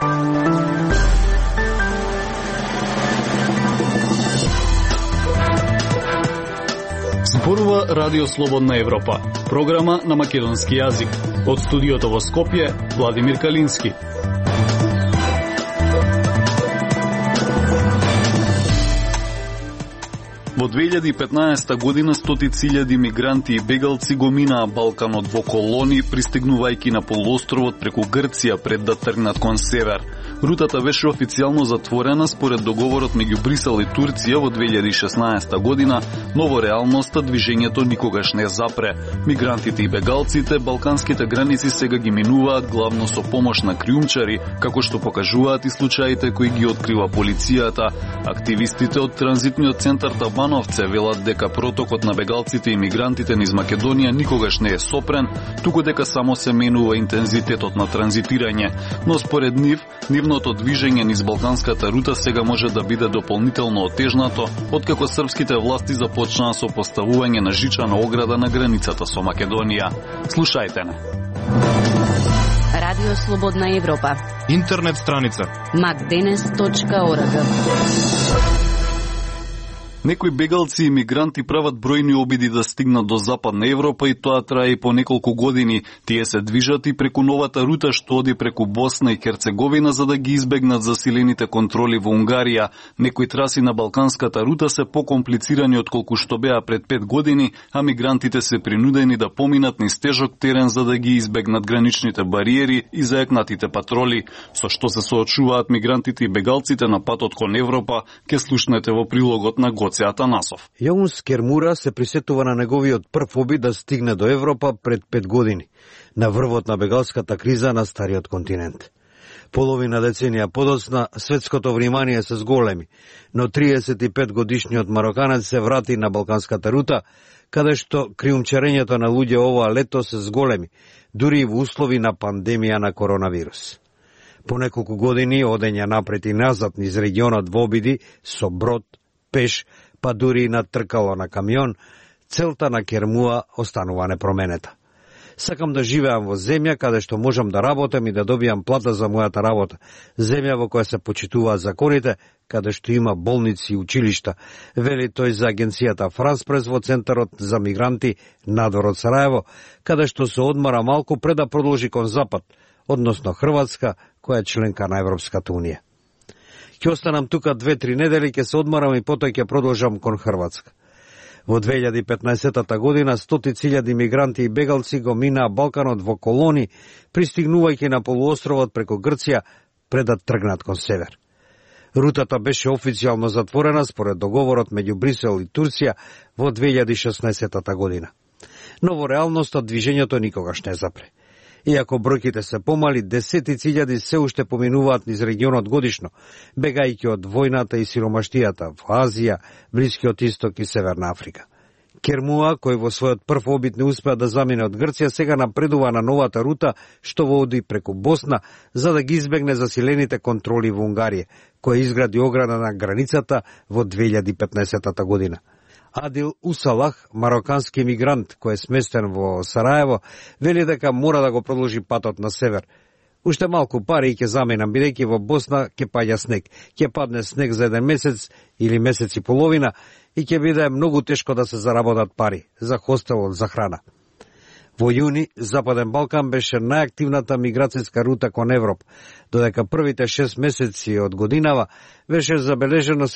Зборува Радио Слободна Европа, програма на македонски јазик. Од студиото во Скопје, Владимир Калински. Во 2015 година стотици илјади мигранти и бегалци го минаа Балканот во колони, пристигнувајќи на полуостровот преку Грција пред да тргнат кон север. Рутата беше официјално затворена според договорот меѓу Брисел и Турција во 2016 година, но во реалноста движењето никогаш не запре. Мигрантите и бегалците балканските граници сега ги минуваат главно со помош на криумчари, како што покажуваат и случаите кои ги открива полицијата. Активистите од транзитниот центар Табановце велат дека протокот на бегалците и мигрантите низ Македонија никогаш не е сопрен, туку дека само се менува интензитетот на транзитирање, но според нив, нивното движење низ балканската рута сега може да биде дополнително отежнато, откако српските власти започнаа со поставување на жичана ограда на границата со Македонија. Слушајте не. Радио Слободна Европа. Интернет страница macdenes.org. Некои бегалци и мигранти прават бројни обиди да стигнат до Западна Европа и тоа трае по неколку години. Тие се движат и преку новата рута што оди преку Босна и Херцеговина за да ги избегнат засилените контроли во Унгарија. Некои траси на балканската рута се покомплицирани отколку што беа пред 5 години, а мигрантите се принудени да поминат низ тежок терен за да ги избегнат граничните бариери и заекнатите патроли. Со што се соочуваат мигрантите и бегалците на патот кон Европа, ке слушнете во прилогот на Гоце Атанасов. Јаунс Кермура се присетува на неговиот прв обид да стигне до Европа пред 5 години, на врвот на бегалската криза на стариот континент. Половина деценија подоцна, светското внимание се зголеми, но 35 годишниот мароканец се врати на балканската рута, каде што криумчарењето на луѓе оваа лето се зголеми, дури и во услови на пандемија на коронавирус. По неколку години одења напред и назад низ регионот во обиди со брод, пеш, па дури и на тркало на камион, целта на Кермуа останува непроменета. Сакам да живеам во земја каде што можам да работам и да добијам плата за мојата работа. Земја во која се почитуваат законите, каде што има болници и училишта, вели тој за агенцијата Франспрес во Центарот за мигранти надвор од Сараево, каде што се одмара малку пред да продолжи кон Запад, односно Хрватска, која е членка на Европската Унија. Ќе останам тука 2-3 недели, ќе се одмарам и потоа ќе продолжам кон Хрватска. Во 2015 година стотици илјади мигранти и бегалци го минаа Балканот во колони, пристигнувајќи на полуостровот преку Грција пред да тргнат кон север. Рутата беше официјално затворена според договорот меѓу Брисел и Турција во 2016 година. Но во реалноста движењето никогаш не запре. Иако бројките се помали, десетици илјади се уште поминуваат низ регионот годишно, бегајќи од војната и сиромаштијата во Азија, Блискиот Исток и Северна Африка. Кермуа, кој во својот прв обид не успеа да замине од Грција, сега напредува на новата рута што води преку Босна за да ги избегне засилените контроли во Унгарија, која изгради ограда на границата во 2015 година. Адил Усалах, марокански мигрант кој е сместен во Сараево, вели дека мора да го продолжи патот на север. Уште малку пари ќе заменам, бидејќи во Босна ќе паѓа снег. Ќе падне снег за 1 месец или месец и половина и ќе биде многу тешко да се заработат пари за хостел, за храна. Во јуни, Западен Балкан беше најактивната миграцијска рута кон Европа, додека првите 6 месеци од годинава беше забележено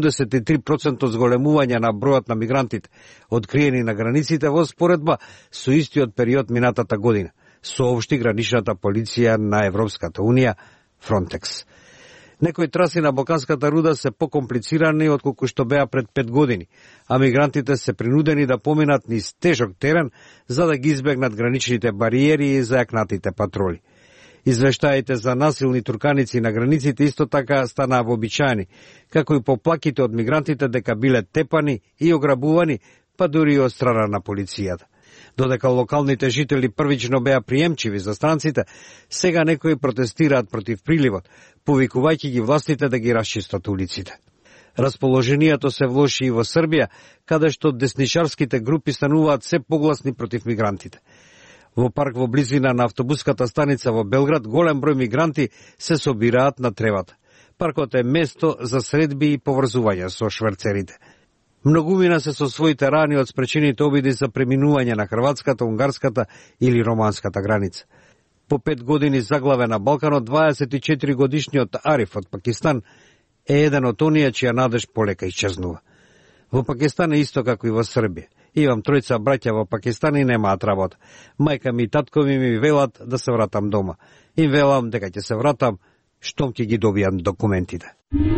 73% зголемување на бројот на мигрантите, откриени на границите во споредба со истиот период минатата година, соопшти граничната полиција на Европската Унија, Фронтекс. Некои траси на балканската рута се покомплицирани отколку што беа пред 5 години, а мигрантите се принудени да поминат низ тежок терен за да ги избегнат граничните бариери и зајакнатите патроли. Извештаите за насилни турканици на границите исто така станаа вообичаени, како и поплаките од мигрантите дека биле тепани и ограбувани, па дури и од страна на полицијата. Додека локалните жители првично беа приемчиви за странците, сега некои протестираат против приливот, повикувајќи ги властите да ги расчистат улиците. Расположението се влоши и во Србија, каде што десничарските групи стануваат се погласни против мигрантите. Во парк во близина на автобуската станица во Белград голем број мигранти се собираат на тревата. Паркот е место за средби и поврзување со шверцерите. Многумина се со своите рани од спречените обиди за преминување на хрватската, унгарската или романската граница. По 5 години заглаве на Балканот, 24 годишниот Ариф од Пакистан е еден од оние чија надеж полека исчезнува. Во Пакистан е исто како и во Србија. Имам тројца браќа во Пакистан и немаат работа. Мајка ми и таткови ми велат да се вратам дома. Им велам дека ќе се вратам штом ќе ги добијам документите.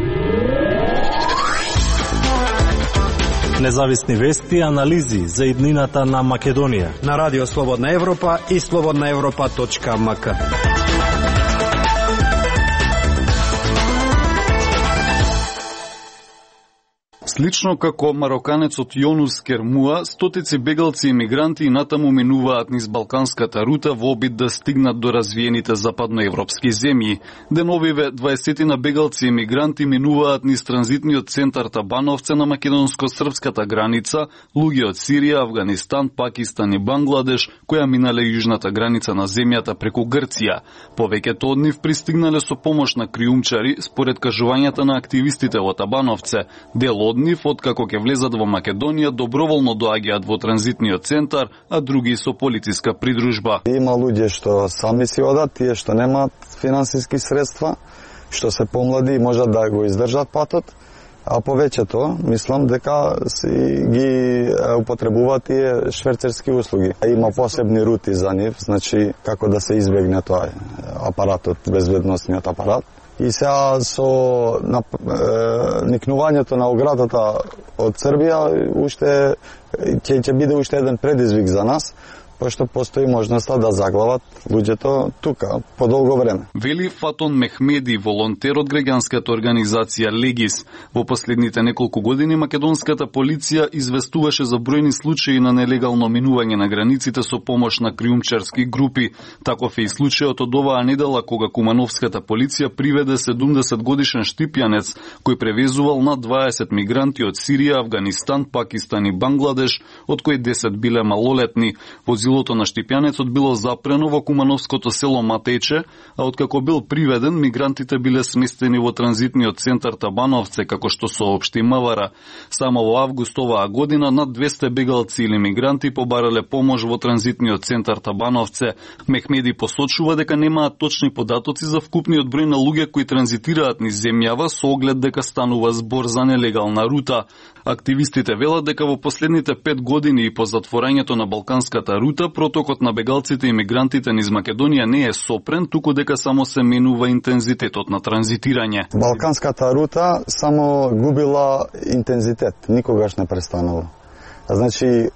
Независни вести и анализи за иднината на Македонија на Радио Слободна Европа и slobodnaevropa.mk. Слично како мароканецот Јонус Кермуа, стотици бегалци и мигранти натаму минуваат низ балканската рута во обид да стигнат до развиените западноевропски земји. Деновиве 20 бегалци и мигранти минуваат низ транзитниот центар Табановце на македонско-српската граница, луѓе од Сирија, Авганистан, Пакистан и Бангладеш, која минале јужната граница на земјата преку Грција. Повеќето од нив пристигнале со помош на криумчари, според кажувањата на активистите во Табановце. Дел од нив, откако ќе влезат во Македонија, доброволно доаѓаат во транзитниот центар, а други со полициска придружба. Има луѓе што сами си одат, тие што немаат финансиски средства, што се помлади можат да го издржат патот, а повеќето мислам дека си ги употребуваат тие шверцерски услуги. Има посебни рути за нив, значи како да се избегне тоа апаратот, безбедносниот апарат. И сега со никнувањето на оградата од Србија уште ќе биде уште еден предизвик за нас, пошто постои можноста да заглават луѓето тука по долго време. Вели Фатон Мехмеди, волонтер од граѓанската организација Легис. Во последните неколку години македонската полиција известуваше за бројни случаи на нелегално минување на границите со помош на криумчарски групи. Таков е и случајот од оваа недела кога кумановската полиција приведе 70 годишен штипјанец кој превезувал над 20 мигранти од Сирија, Авганистан, Пакистан и Бангладеш, од кои 10 биле малолетни. Возилото на штипјанецот било запрено во кумановското село Матече, а откако бил приведен, мигрантите биле сместени во транзитниот центар Табановце, како што соопшти МВР. Само во август оваа година над 200 бегалци или мигранти побарале помош во транзитниот центар Табановце. Мехмеди посочува дека немаат точни податоци за вкупниот број на луѓе кои транзитираат низ земјава со оглед дека станува збор за нелегална рута. Активистите велат дека во последните 5 години и по затворањето на балканската рута, протокот на бегалците и мигрантите низ Македонија не е сопрен, туку дека само се менува интензитетот на транзитирање. Балканската рута само губила интензитет, никогаш не престанува. Значи,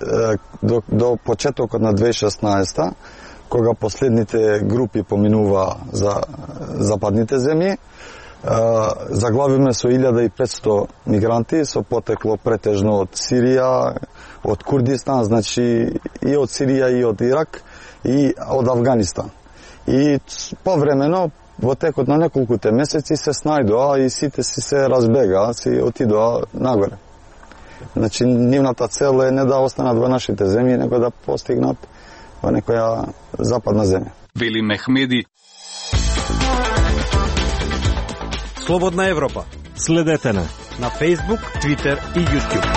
до почетокот на 2016, кога последните групи поминува за западните земји, заглавиме со 1500 мигранти, со потекло претежно од Сирија, од Курдистан, значи и од Сирија и од Ирак и од Авганистан. И повремено во текот на неколкуте месеци се снајдоа и сите си се разбегаа, си отидоа нагоре. Значи нивната цел е не да останат во нашите земји, него да постигнат во некоја западна земја. Вели Мехмеди. Слободна Европа. Следете на Facebook, Twitter и YouTube.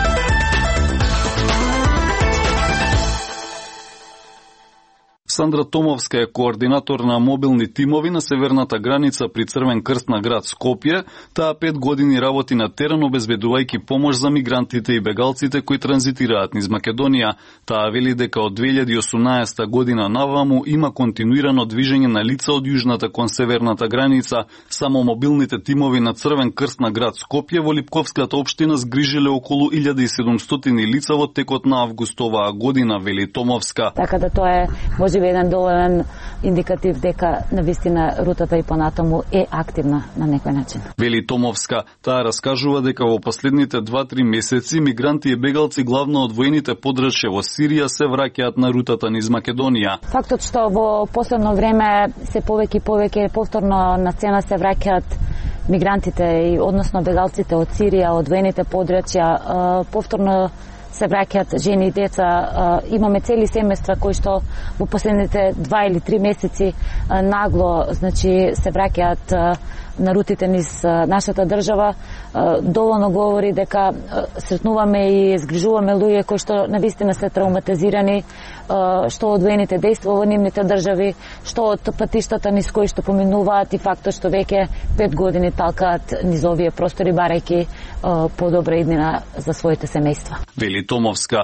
Сандра Томовска е координатор на мобилни тимови на северната граница при Црвен крст на град Скопје. Таа 5 години работи на терен обезбедувајќи помош за мигрантите и бегалците кои транзитираат низ Македонија. Таа вели дека од 2018 година наваму има континуирано движење на лица од јужната кон северната граница. Само мобилните тимови на Црвен крст на град Скопје во Липковската општина згрижиле околу 1700 лица во текот на август оваа година, вели Томовска. Така да тоа е еден доволен индикатив дека навистина рутата и понатаму е активна на некој начин. Вели Томовска, таа раскажува дека во последните 2-3 месеци мигранти и бегалци главно од воените подрачја во Сирија се враќаат на рутата низ Македонија. Фактот што во последно време се повеќе и повеќе повторно на сцена се враќаат мигрантите и односно бегалците од Сирија, од воените подрачја, повторно се враќаат жени и деца. Имаме цели семејства кои што во последните 2 или 3 месеци нагло, значи, се враќаат на рутите низ нашата држава. Доволно говори дека сретнуваме и згрижуваме луѓе кои што навистина се травматизирани, што од воените дејства во нивните држави, што од патиштата низ кои што поминуваат и фактот што веќе 5 години талкаат низ овие простори барајќи подобра иднина за своите семејства. Вели Томовска.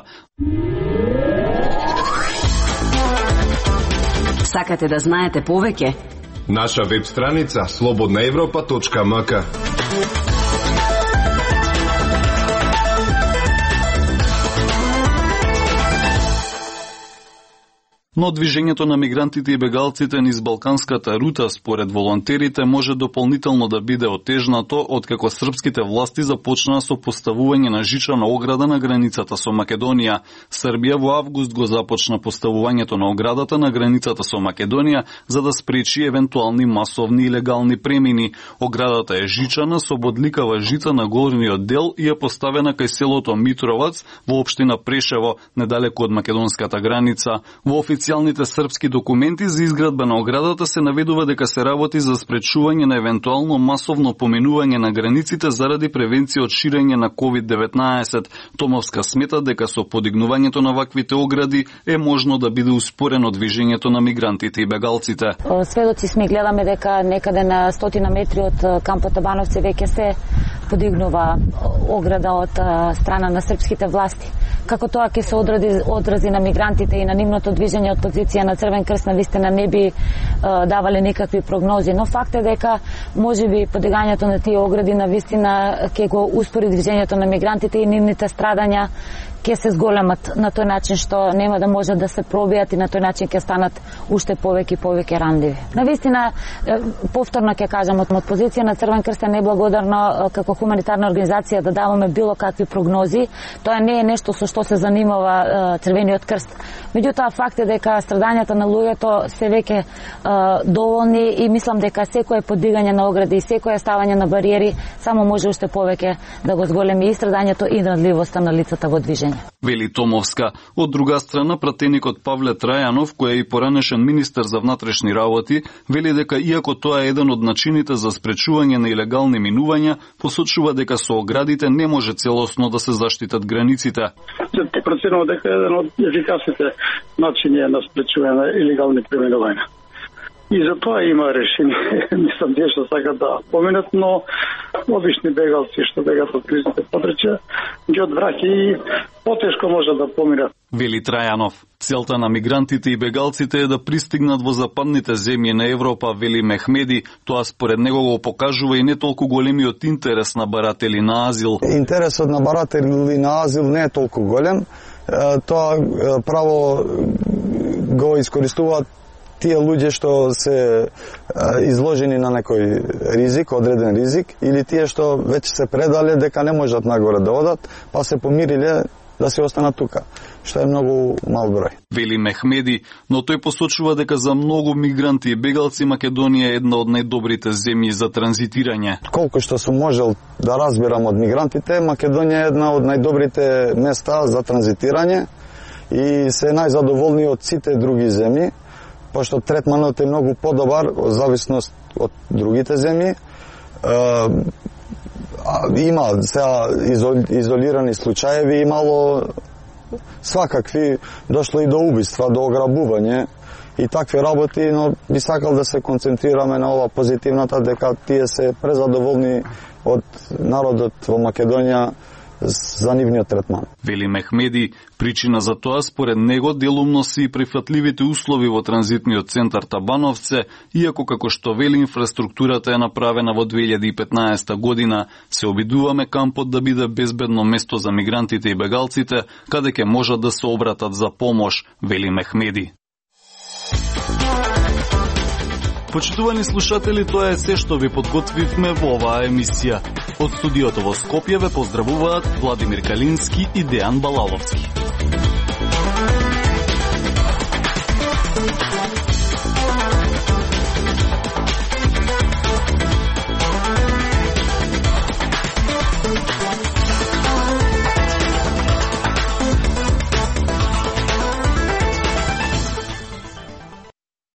Сакате да знаете повеќе? Наша веб страница slobodnaevropa.mk. Но движењето на мигрантите и бегалците низ Балканската рута, според волонтерите, може дополнително да биде отежнато откако српските власти започнаа со поставување на жична ограда на границата со Македонија. Србија во август го започна поставувањето на оградата на границата со Македонија за да спречи евентуални масовни илегални премини. Оградата е жичана со бодликава жица на горниот дел и е поставена кај селото Митровац во општина Прешево, недалеку од македонската граница. Во официјалните српски документи за изградба на оградата се наведува дека се работи за спречување на евентуално масовно поминување на границите заради превенција од ширење на COVID-19. Томовска смета дека со подигнувањето на ваквите огради е можно да биде успорено движењето на мигрантите и бегалците. Сведоци сме, гледаме дека некаде на 100 метри од кампот Табановци веќе се подигнува ограда од страна на српските власти. Како тоа ќе се одрази на мигрантите и на нивното движење од позиција на Црвен крст, навистина не би давале никакви прогнози, но факт е дека можеби подигањето на тие огради навистина ќе го успори движењето на мигрантите и нивните страдања ќе се зголемат на тој начин што нема да може да се пробијат и на тој начин ќе станат уште повеќе и повеќе рандливи. Навистина, повторно ќе кажам, од позиција на Црвен крст е неблагодарно како хуманитарна организација да даваме било какви прогнози. Тоа не е нешто со што се занимава Црвениот крст. Меѓутоа, факт е дека страдањата на луѓето се веќе доволни и мислам дека секое подигање на огради и секое ставање на бариери само може уште повеќе да го зголеми и страдањето и надливоста на лицата во движење. Вели Томовска. Од друга страна, пратеникот Павле Трајанов, кој е и поранешен министер за внатрешни работи, вели дека иако тоа е еден од начините за спречување на илегални минувања, посочува дека со оградите не може целосно да се заштитат границите. Проценува дека е еден од ефикасните начини на спречување на илегални преминувања. И за тоа има решение. Мислам, тие што сакат да поминат, но обични бегалци што бегат од кризните подрачја ги одвраќа и потешко може да поминат. Вели Трајанов. Целта на мигрантите и бегалците е да пристигнат во западните земји на Европа, вели Мехмеди. Тоа според него го покажува и не толку големиот интерес на баратели на азил. Интересот на баратели на азил не е толку голем. Тоа право го искористуваат тие луѓе што се изложени на некој ризик, одреден ризик, или тие што веќе се предале дека не можат нагоре да одат, па се помириле да се останат тука, што е многу мал број. Вели Мехмеди, но тој посочува дека за многу мигранти и бегалци Македонија е една од најдобрите земји за транзитирање. Колку што сум можел да разбирам од мигрантите, Македонија е една од најдобрите места за транзитирање и се најзадоволни од сите други земји, пошто третманот е многу подобар во зависност од другите земји. Има сега изолирани случаеви, имало свакакви, дошло и до убиства, до ограбување и такви работи, но би сакал да се концентрираме на ова позитивната, дека тие се презадоволни од народот во Македонија за нивниот третман. Вели Мехмеди, причина за тоа според него делумно се и прифатливите услови во транзитниот центар Табановце, иако како што вели инфраструктурата е направена во 2015 година, се обидуваме кампот да биде безбедно место за мигрантите и бегалците, каде ќе можат да се обратат за помош, вели Мехмеди. Почитувани слушатели, тоа е се што ви подготвивме во оваа емисија. Од студиото во Скопје ве поздравуваат Владимир Калински и Дејан Балаловски.